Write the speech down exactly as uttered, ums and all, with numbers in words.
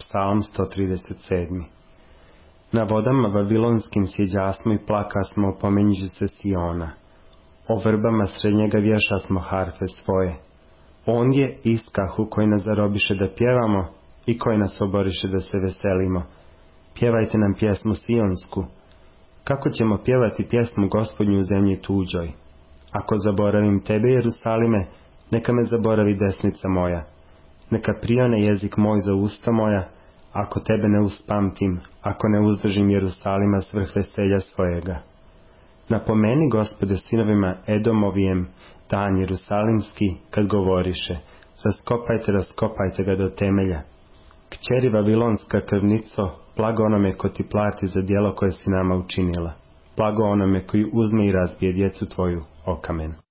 Psalm sto trideset sedam. Na vodama vavilonskim sjeđasmo i plakasmo opomenjući se Siona. O vrbama srednjega vješasmo harfe svoje. Ondje iskahu koji nas zarobiše da pjevamo i koji nas oboriše da se veselimo. Pjevajte nam pjesmu Sionsku. Kako ćemo pjevati pjesmu Gospodnju u zemlji tuđoj? Ako zaboravim tebe, Jerusalime, neka me zaboravi desnica moja. Neka prijane jezik moj za usta moja, ako tebe ne uspamtim, ako ne uzdržim Jerusalima s vrh veselja svojega. Napomeni, Gospode, sinovima Edomovijem, dan Jerusalimski, kad govoriše, raskopajte, raskopajte ga do temelja. Kćeri Vavilonska krvnico, blago onome ko ti plati za djelo koje si nama učinila. Blago onome koji uzme i razbije djecu tvoju o kamen.